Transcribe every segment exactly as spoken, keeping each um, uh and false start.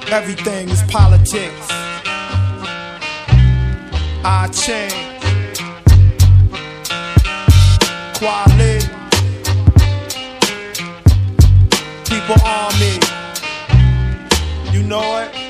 Everything is politics. I change. Quality. People army. You know it.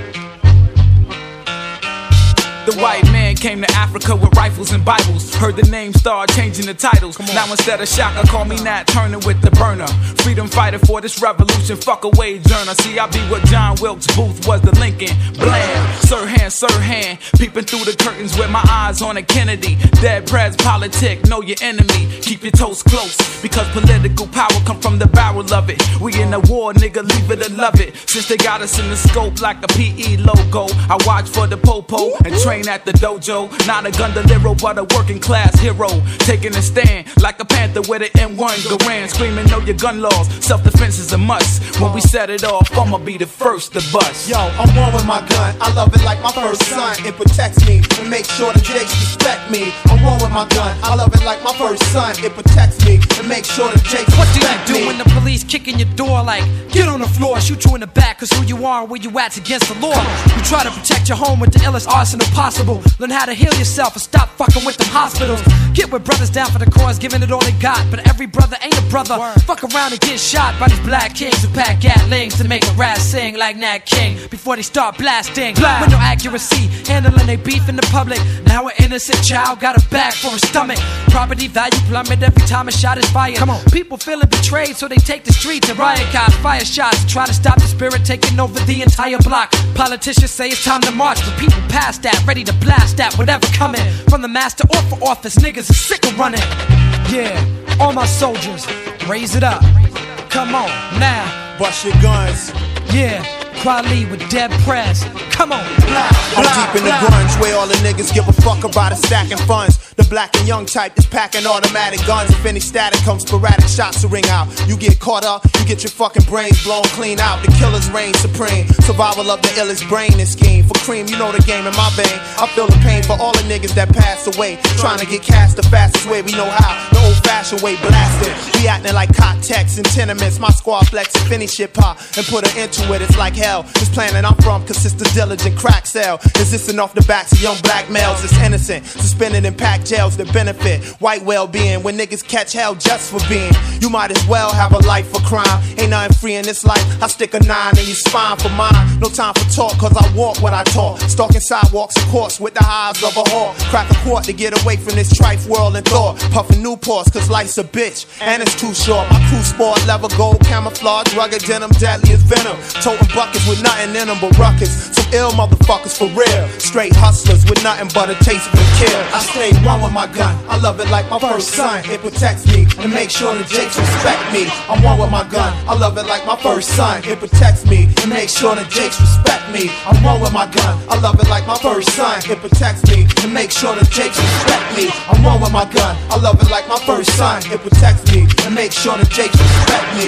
The white man came to Africa with rifles and Bibles. Heard the name start changing the titles. Now instead of Shaka, call me Nat Turner with the burner. Freedom fighter for this revolution, fuck away Journal. See, I be what John Wilkes Booth was the Lincoln. Blam, Sirhan, Sirhan. Peeping through the curtains with my eyes on a Kennedy. Dead press politic, know your enemy. Keep your toes close, because political power come from the barrel of it. We in a war, nigga, leave it or love it. Since they got us in the scope like a P E logo, I watch for the popo and train at the dojo. Not a Gundalero, but a working class hero. Taking a stand like a panther with an M one Garand. Screaming, know your gun laws, self-defense is a must. When we set it off, I'ma be the first to bust. Yo, I'm one with my gun, I love it like my first son. It protects me and makes sure the Jakes respect me. I'm one with my gun, I love it like my first son. It protects me and makes sure the Jakes What do you respect do me. when the police kick in your door like, get on the floor, shoot you in the back, cause who you are and where you at's against the law. You try to protect your home with the illest arsenal possible. Learn how to heal yourself and stop fucking with them hospitals. Get with brothers down for the cause, giving it all they got. But every brother ain't a brother. Word. Fuck around and get shot by these black kings who pack gatlings to make a rat sing like Nat King before they start blasting. Blast. With no accuracy, handling they beef in the public. Now an innocent child got a bag for his stomach. Property value plummet every time a shot is fired. Come on. People feeling betrayed, so they take the streets and riot cops fire shots to try to stop the spirit taking over the entire block. Politicians say it's time to march, but people past that, ready to blast at whatever coming from the master or for office. Niggas are sick of running. Yeah, all my soldiers, raise it up. Come on, now. Bust your guns. Yeah, Quali with dead press. Come on. I'm deep in the grunge where all the niggas give a fuck about a stacking funds. The black and young type is packing automatic guns. If any static comes, sporadic shots to ring out. You get caught up, you get your fucking brains blown clean out. The killers reign supreme. Survival of the illest brain and scheme. For cream, you know the game in my vein. I feel the pain for all the niggas that passed away. Trying to get cast the fastest way we know how. The old fashioned way blasted. We acting like Cottex and tenements. My squad flex and finish shit pop and put her into it. It's like hell. This planet I'm from consists of diligent crack sale. Resisting off the backs of young black males. It's innocent. Suspended in packed jails that benefit white well-being. When niggas catch hell just for being, you might as well have a life for crime. Ain't nothing free in this life. I stick a nine in your spine for mine. No time for talk, cause I walk what I talk. Stalking sidewalks of course with the highs of a hawk. Crack a quart to get away from this trife world and thought. Puffin' Newports cause life's a bitch and it's too short. My crew sport leather gold camouflage, rugged denim, deadly as venom. Toting buckets with nothing in them but ruckus. Some ill motherfuckers for real. Straight hustlers with nothing but a taste for the kill. I stay one with my gun, I love it like my first son. It protects me and makes sure the Jakes respect me. I'm one with my gun, I love it like my first son. It protects me and makes sure the Jakes respect me. I'm one with my gun, I love it like my first son. It protects me and makes sure the Jakes respect me. I'm one with my gun, I love it like my first son. It protects me and makes sure the Jakes respect me.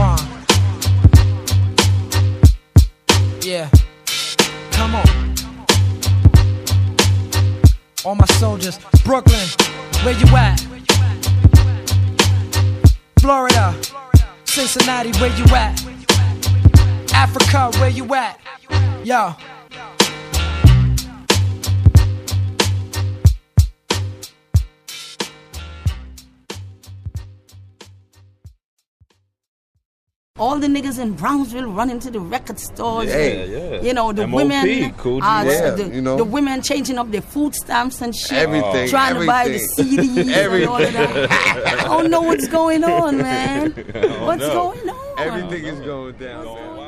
Yeah, come on. All my soldiers, Brooklyn, where you at? Florida, Cincinnati, where you at? Africa, where you at? Yo. All the niggas in Brownsville running to the record stores. Yeah, and, yeah. You know, the M O P, women, cool uh, yeah, the, you know. the women changing up their food stamps and shit. Everything, Trying everything. to buy the C Ds and all of that. I don't know what's going on, man. What's know. going on? Everything is going down.